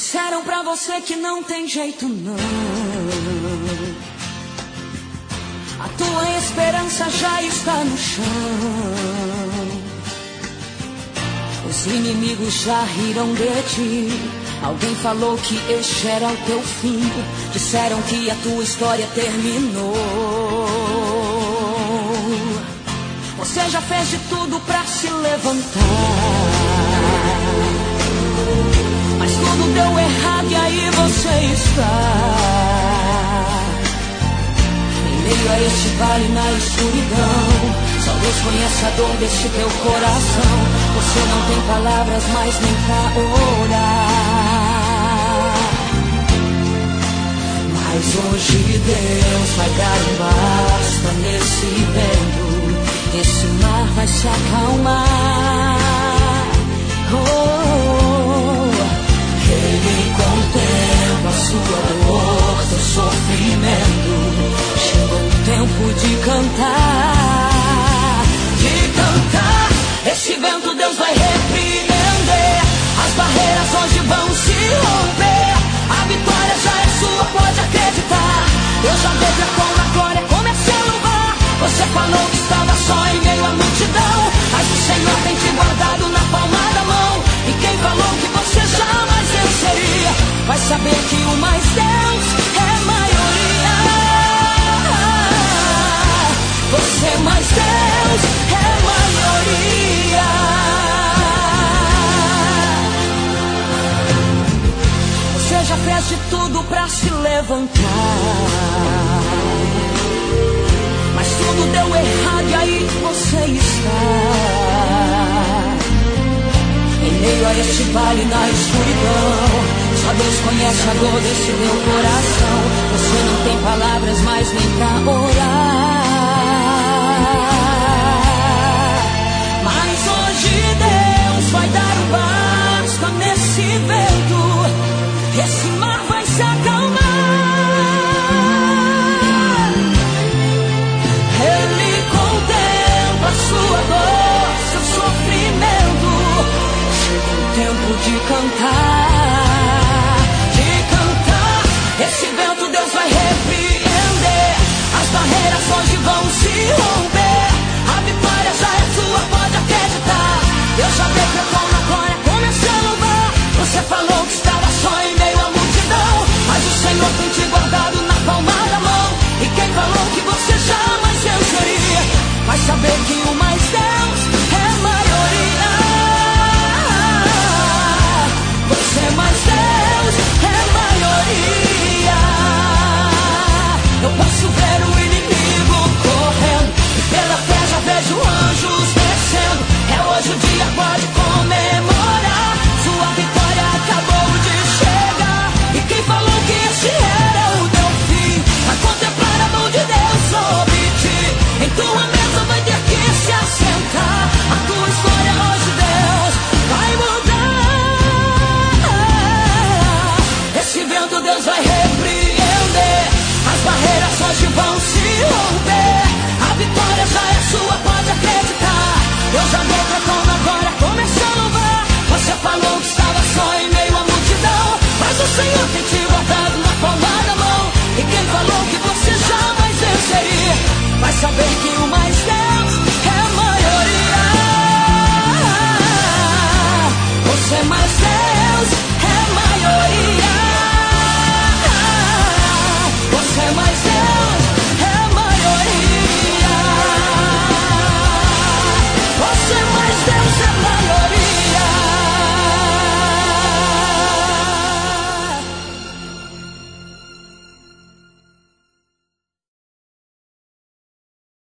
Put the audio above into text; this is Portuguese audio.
Disseram pra você que não tem jeito não. A tua esperança já está no chão. Os inimigos já riram de ti. Alguém falou que este era o teu fim. Disseram que a tua história terminou. Você já fez de tudo pra se levantar, mas tudo deu errado e aí você está em meio a este vale na escuridão. Só Deus conhece a dor deste teu coração. Você não tem palavras mais nem pra orar, mas hoje Deus vai dar um basta nesse vento. Esse mar vai se acalmar. Ele contempla a sua dor, seu sofrimento. Chegou o tempo de cantar, de cantar. Esse vento Deus vai repreender. As barreiras hoje vão se romper. A vitória já é sua, pode acreditar. Eu já vejo com a glória, comecei a louvar. Você falou que estava só em meio à multidão, mas o Senhor tem te guardado na palma da mão. E quem falou que você jamais venceria, vai saber que o mais Deus é maioria. Você mais Deus é maioria. Você já fez de tudo pra se levantar, mas tudo deu errado e aí você está em meio a este vale na escuridão. Só Deus conhece a dor desse meu coração. Você não tem palavras mais nem pra orar, mas hoje Deus vai dar um basta nesse vento. Esse mar vai se acalmar. Ele contempla a sua dor, seu sofrimento. Chega o tempo de cantar, de cantar. Esse vento Deus vai repreender. As barreiras hoje vão se romper. A vitória já é sua, pode acreditar. Eu já decretou na glória, comecei a louvar. Você falou que estava só em meio à multidão, mas o Senhor tem te guardado na palma da mão. E quem falou que você jamais venceria, vai saber que o mais Deus é maioria. Você mais Deus é maioria. Eu posso ver o inimigo correndo, e pela fé já vejo anjos descendo. É hoje o dia, pode comemorar. Sua vitória acabou de chegar. E quem falou que esse era o teu fim, vai contemplar a mão de Deus sobre ti. Em tua mesa vai ter que se assentar. A tua história hoje Deus vai mudar. Esse vento Deus vai repreender. As barreiras hoje vão se romper. A vitória já é sua, pode acreditar. Eu já decretando agora, comecei a louvar. Você falou que estava só em meio à multidão, mas o Senhor tem te guardado na palma da mão. E quem falou que você jamais venceria, vai saber que o mais Deus é maioria. Você mais Deus